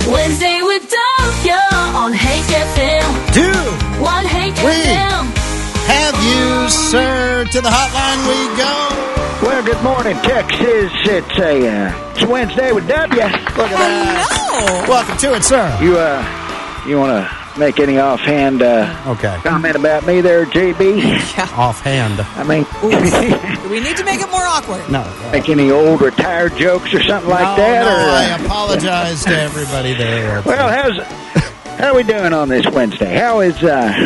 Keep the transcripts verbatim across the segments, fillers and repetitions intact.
Wednesday with W on Hake F M. Two. One Hake Three. F M. Have you, sir? To the hotline we go. Well, good morning, Texas. It's a uh, it's Wednesday with W. Look at that. No. Welcome to it, sir. You uh, you want to make any offhand uh, Okay. comment about me there, J B? Yeah. Offhand. I mean, Do we need to make it more awkward? No. Uh, make any old retired jokes or something like no, that? no, or, uh, I apologize to everybody there. well, how's how are we doing on this Wednesday? How is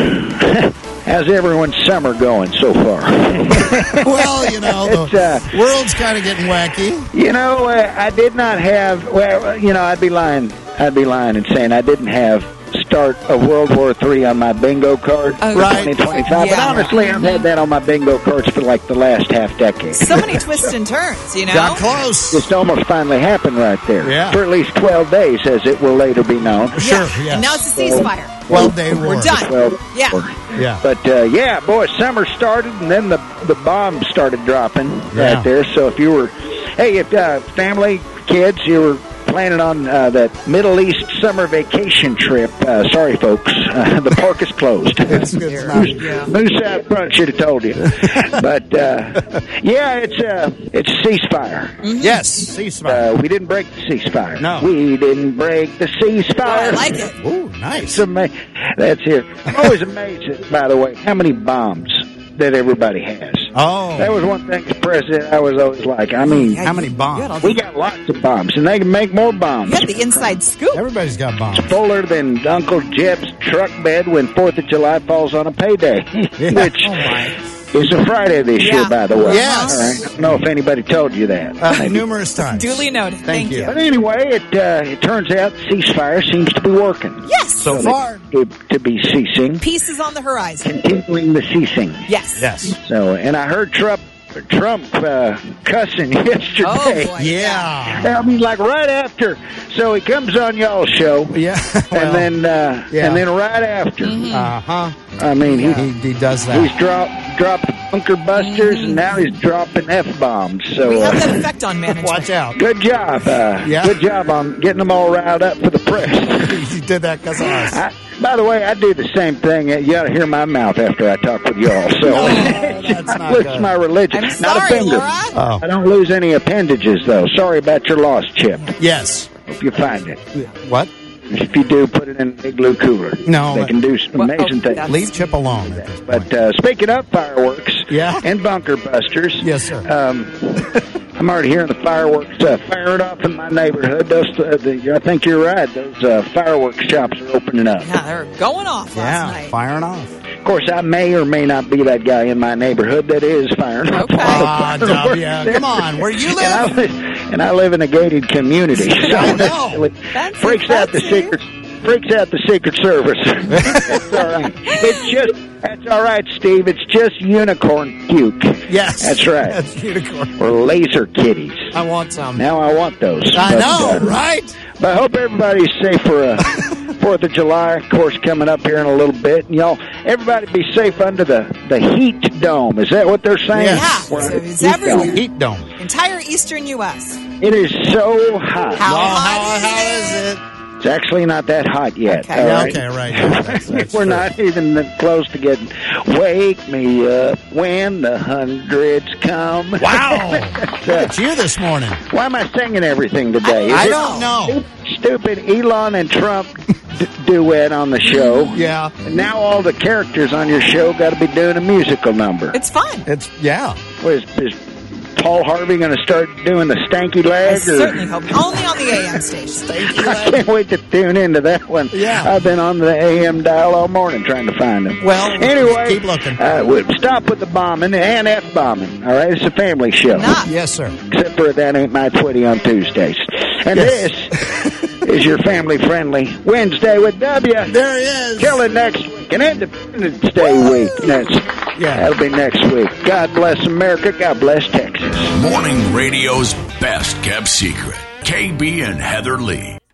uh, how's everyone's summer going so far? Well, you know, It's, the uh, world's kind of getting wacky. You know, uh, I did not have. Well, you know, I'd be lying. I'd be lying and saying I didn't have start of World War Three on my bingo card Oh, for right. twenty twenty-five. But Yeah. honestly, I've had that on my bingo cards for like the last half decade. So many twists and turns, you know? Got close. It's almost finally happened right there. Yeah. For at least twelve days, as it will later be known. Sure, Yeah. yes. And now it's a ceasefire. twelve-day war. We're done. Well, Yeah. Yeah. But uh, yeah, boy, summer started, and then the the bombs started dropping Yeah. right there. So if you were, hey, if uh, family, kids, you were planning on uh, that Middle East summer vacation trip, uh, sorry, folks, uh, the park is closed. It's, it's not, Yeah. Moose out front should have told you. But uh, yeah, it's uh, it's a ceasefire. Yes, ceasefire. Uh, we didn't break the ceasefire. No. We didn't break the ceasefire. Oh, I like it. Ooh, nice. It's ama- That's it. I'm always amazed, by the way, how many bombs that everybody has. Oh. That was one thing as president I was always like, I mean, Yeah, How many you- bombs? you got all we the- got lots of bombs, and they can make more bombs. You got the inside scoop. Everybody's got bombs. Fuller than Uncle Jeb's truck bed when fourth of July falls on a payday, which Oh, my. is a Friday this Yeah. year, by the way. Yes. All right. I don't know if anybody told you that. Uh, Maybe. numerous times. Duly noted. Thank Thank, you. But anyway, it uh, it turns out ceasefire seems to be working. Yes. So far. To, to be ceasing, Peace is on the horizon. continuing the ceasing. Yes. Yes. So, and I heard Trump Trump uh, cussing yesterday. Oh, boy. Yeah. I mean, like right after. So he comes on y'all's show, Yeah. and then uh, yeah. and then right after. Uh-huh. I mean, he He, he does that. he's dropped dropped bunker busters, and now he's dropping f bombs. So We have uh, that effect on management. Watch out. good job, uh, Yeah. good job on getting them all riled up for the press. He did that because of us. I, by the way, I do the same thing. You ought to hear my mouth after I talk with y'all. So No, that's not it's good. my religion. I'm Not a sorry, finger. Laura. Oh. I don't lose any appendages, though. Sorry about your loss, Chip. Yes. Hope you find it. What? If you do, put it in an igloo cooler. No, They but- can do some Well, amazing oh, things. that's- Leave Chip alone at this point. But uh, speaking of fireworks Yeah. and bunker busters, Yes, sir. Um, I'm already hearing the fireworks uh, firing off in my neighborhood. Those, uh, the, I think you're right. Those uh, fireworks shops are opening up. Yeah, they're going off yeah, last night. firing off. Of course, I may or may not be that guy in my neighborhood that is firing off. Okay. Ah, fireworks. W, come on. Where you And I, live? live, and I live in a gated community. So I know. that really Fancy, freaks out the fancy. secret freaks out the Secret Service. That's all right. It's just that's all right, Steve. It's just unicorn puke. Yes. That's right. That's unicorn. Or laser kitties. I want some. Now I want those. I But, know, uh, right? But I hope everybody's safe for uh, Fourth of July, of course, coming up here in a little bit. And y'all, everybody be safe under the, the heat dome. Is that what they're saying? Yeah. Yeah, We're so under it's the heat everywhere. dome. Heat dome. Entire eastern U S It is so hot. How Oh, hot how, how is is it? It's actually not that hot yet. Okay. all Yeah, right? okay, right. Yeah, that's- that's We're true. not even that close to getting. Wake me up when the hundreds come. Wow. That's, Look uh, at you this morning. why am I singing everything today? Is I it don't know. Stupid Elon and Trump d- duet on the show. Yeah. And now all the characters on your show got to be doing a musical number. It's fun. It's, yeah. What, is, is Paul Harvey going to start doing the stanky I leg? or- certainly hope. Only on the A M station. I can't wait to tune into that one. Yeah. I've been on the A M dial all morning trying to find them. Well, anyway, keep looking. Uh, we'll stop with the bombing and F bombing. All right, it's a family show. Nah. Yes, sir. Except for that ain't my Twitty on Tuesdays. And Yes. this is your family-friendly Wednesday with W. There he is. Till it next week, an Independence Day week. That's, Yeah. That'll be next week. God bless America. God bless Texas. Morning radio's best kept secret. K B and Heather Lee.